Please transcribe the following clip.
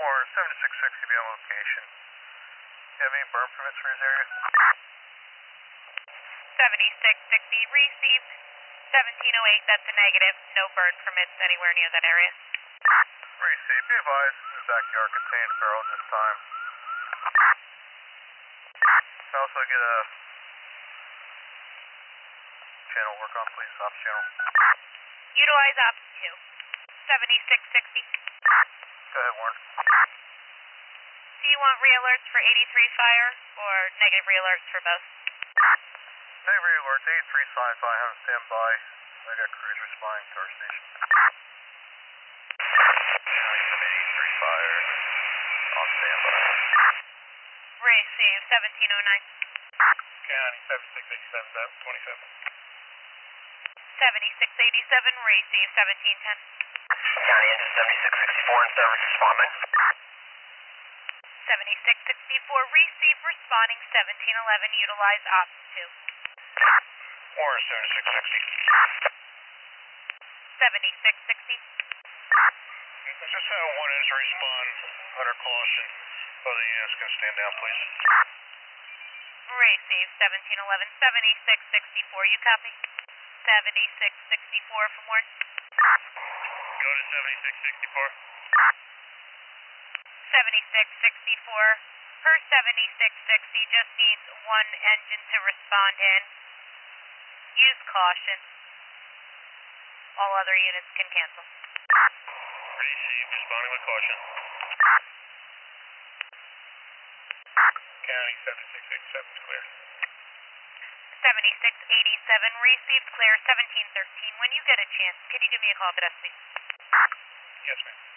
Or 7660 be on location. Do you have any burn permits for this area? 7660 received. 1708, that's a negative. No burn permits anywhere near that area. Received. Be advised, the backyard contains barrels this time. Also get a channel work on, please. Ops channel. Utilize ops 2. 7660. Go ahead, Warren. Do you want re-alerts for 83 fire or negative re-alerts for both? Negative re-alert, 83 signs, I have a standby. I got crews responding to our station. 83 fire, on standby. Receive 1709. County 7687, 27. 7687, receive 1710. County engine 7664 in service, responding. 7664, receive, responding 1711, utilize ops 2. Warren 7660. 7660. Just have one engine respond under caution. Other units can stand down, please. Receive 1711, 7664, you copy? 7664 for more. Go to 7664. 7664. Per 7660 just needs one engine to respond in. Use caution. All other units can cancel. Received, responding with caution. County 7687 is clear. 7687, received, clear 1713. When you get a chance, can you give me a call at us, please? Yes, ma'am.